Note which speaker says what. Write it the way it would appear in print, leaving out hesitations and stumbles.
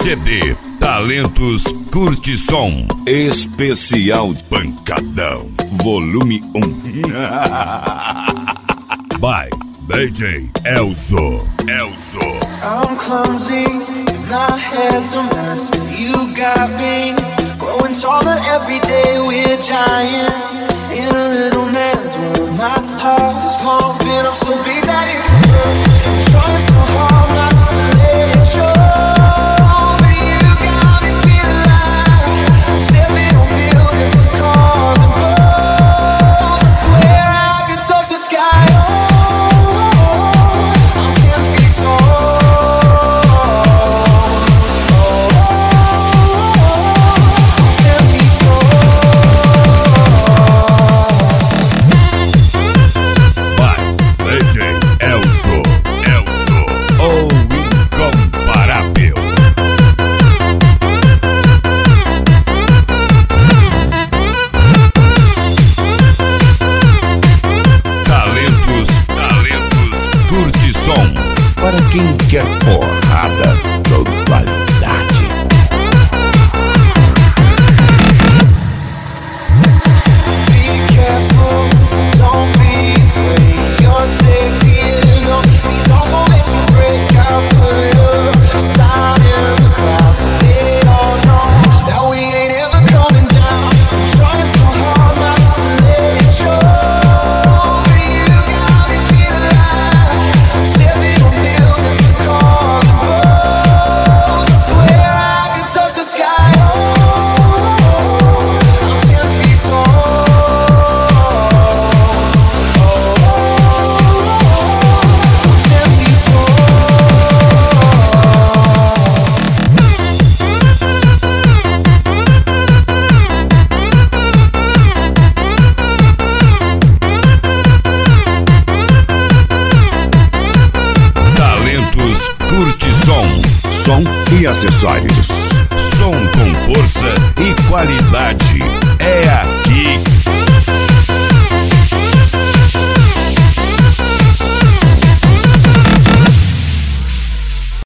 Speaker 1: CD Talentos Curtição Especial Pancadão Volume 1 By DJ Elzo.
Speaker 2: I'm clumsy, not heads a mess. You got me growing taller every day. We're giants in a little man's world. My heart is pumping. I'm so big that it hurts. I'm trying so hard not to let it show. But you got me feeling like I'm stepping on buildings with cars and boats. I swear I could touch the sky. I'm 10 feet tall.
Speaker 1: Para quem quer porrada com qualidade.
Speaker 2: Be careful, so don't be afraid. You're safe here, no. These all won't let you break. I'll put up a sign in the clouds so they all know that we ain't ever coming down. I'm trying so hard not to let it show. But you got me feeling like I'm stepping on buildings with cars and boats. I swear I could touch the sky. I'm 10 feet tall.
Speaker 1: Talentos Curtição. Som e acessórios. Som com força e qualidade. É aqui